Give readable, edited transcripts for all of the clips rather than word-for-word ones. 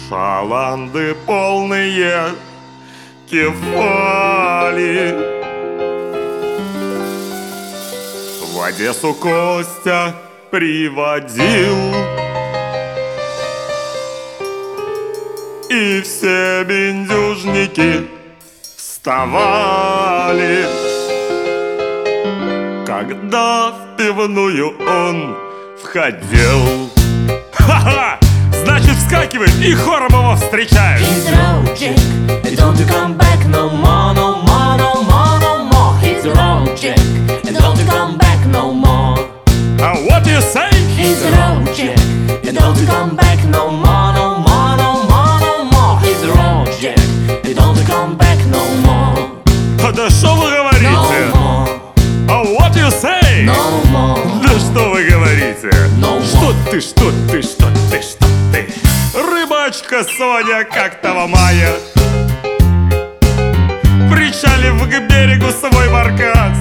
Шаланды полные кефали. В Одессу Костя приводил, и все бендюжники вставали, когда в пивную он входил. Ха-ха! Значит, вскакивает и хором его встречает. He's road Jack, and don't you come back no more, no more, no more, no more. He's road Jack, and don't you come back no more. What do you say? He's road Jack, and don't you come back no more, no more, no more, no more. He's road Jack, and don't you come back no more. Да что вы говорите? No more, What do you say? no more. Да что вы говорите? No Что ты, что ты, что ты, что ты? Рыбачка Соня как-то в мае причалив к берегу свой баркас,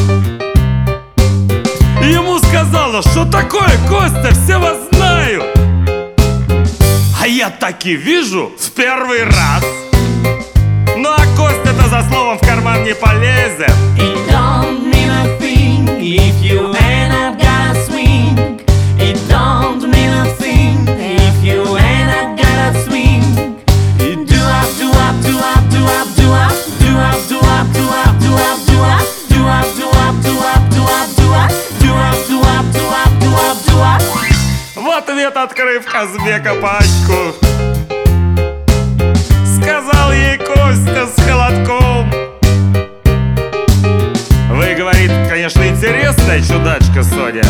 ему сказала, что такое, Костя, все вас знают. А я так и вижу в первый раз. Ну а Костя-то за словом в карман не полезет. It don't mean a thing if you ain't not gotta swing. It don't mean a thing if you ain't not gotta swing. You do up, do up, do up, do up, do up, do up, do up, do up, do up, do up, do up, do up, do up, do up, do up, do up, do up, do up, do up, do up. В ответ, открыв Казбека пачку, сказал ей Костя с холодком: вы, говорит, конечно, интересная чудачка, Соня,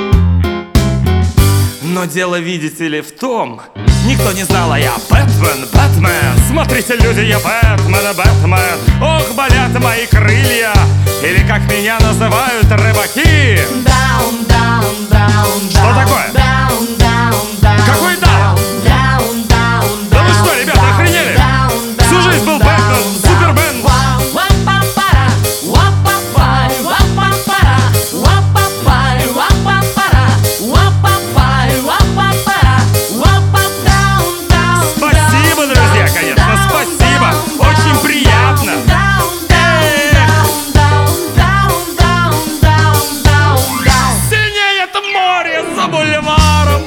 но дело, видите ли, в том, никто не знал, а я Бэтмен, Бэтмен. Смотрите, люди, я Бэтмен, Бэтмен. Ох, болят мои крылья, или как меня называют рыбаки. Down, down, down, Что down, такое? down, down, down. Какой down? Down, down, Да вы down, что, ребята, down, охренели? down, down, Всю жизнь был down, Бэтмен, down. Супермен. Ва-ва-па-пара, ва-па-пай, ва-па-пара, ва-па-пай, ва-па-пара, ва-па-пай, ва-па-пара, ва-па- down, down, Спасибо, down, друзья, down, конечно, down, спасибо. down, Очень down, приятно. down, down, down, down, down, down, down, down. Синеет море за бульваром,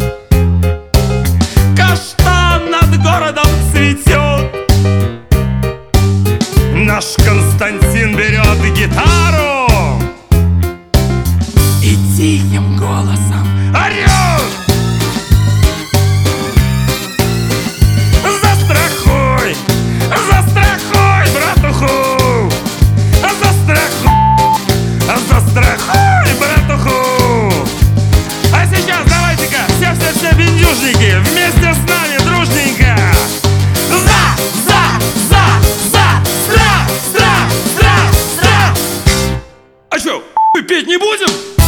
каштан над городом цветет. Наш Константин берет гитару и тихим голосом орет: застрахуй, застрахуй, братуху, застрахуй, братуху. А сейчас давайте-ка все бендюжники вместе с нами дружненько. А что, петь не будем?